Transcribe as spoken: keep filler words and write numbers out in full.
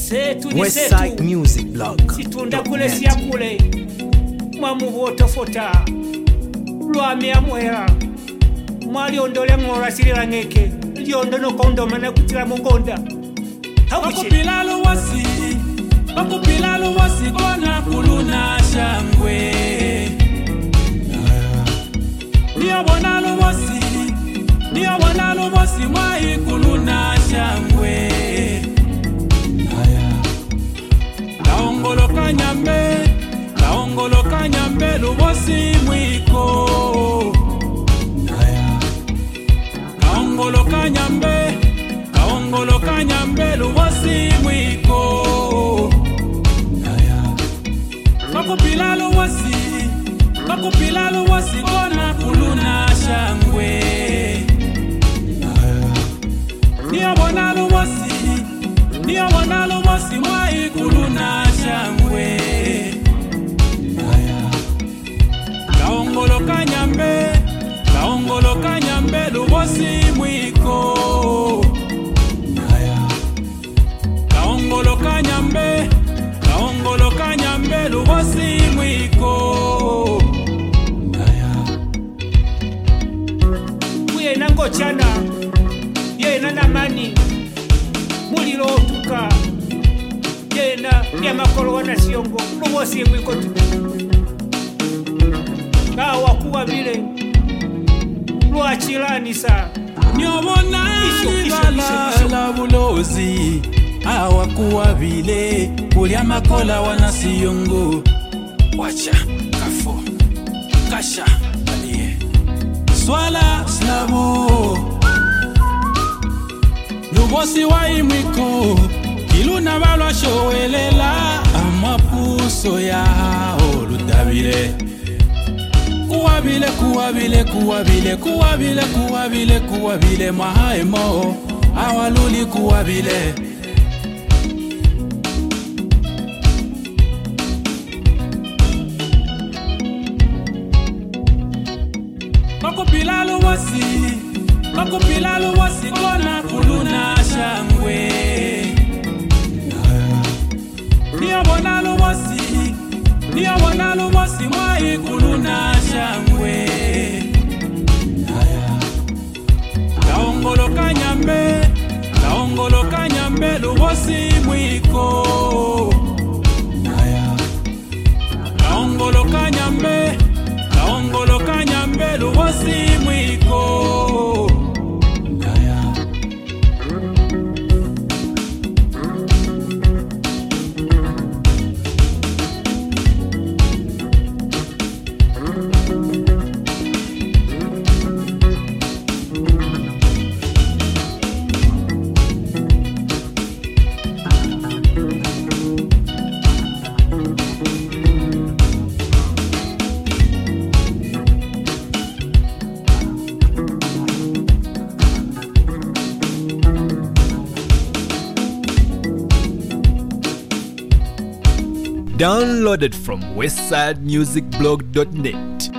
Setu ni Westside setu Music Blog. Situnda kule siya kule Mwamu voto fota Lwami ya mwera Mwali ondole ngora sirila ngeke Liondo no kondo mana kutila mongonda Wakupilalo wasi Wakupilalo wasi Kona kuluna shangwe Niyo bonalo wasi Niyo bonalo wasi Mwai kuluna shangwe Kaongolo kanyambe Kaongolo kanyambe Lubosi mwiko Kaongolo kanyambe Kaongolo kanyambe Lubosi mwiko Wakupila luwasi Wakupila luwasi Kona kuluna shangwe Niyo bona luwasi Niyo bona luwasi Mwai kuluna shangwe Kaongolo kanyambe Kaongolo kanyambe Lubosi mwiko Kaongolo kanyambe Kaongolo kanyambe Lubosi mwiko Kuye nango chana Ye na namani Mulilo otuka Ye na ya makolo wana siyongo Lubosi mwiko tu Kawa kuwa vile Luachilani sa Nyobona la bulozi Awakuwa vile Kulia makola wana siyongo Wacha kafo Kasha alie Swala slavo Lubosi wa imwiko Kiluna balwa showelela Amapuso ya hao Lutabile Kuwabile, kuwabile, kuwabile, kuwabile, kuwabile, kuwabile, mahaimo Awaluli kuwabile Wakupila luwasi Wakupila luwasi Kona kuluna shangwe Niyo bona luwasi Niyo bona luwasi Mwai kuluna shangwe Kaongolo kanyambe Kaongolo kanyambe Lubosi mwiko Kaongolo kanyambe Kaongolo kanyambe Lubosi mwiko Downloaded from westside music blog dot net.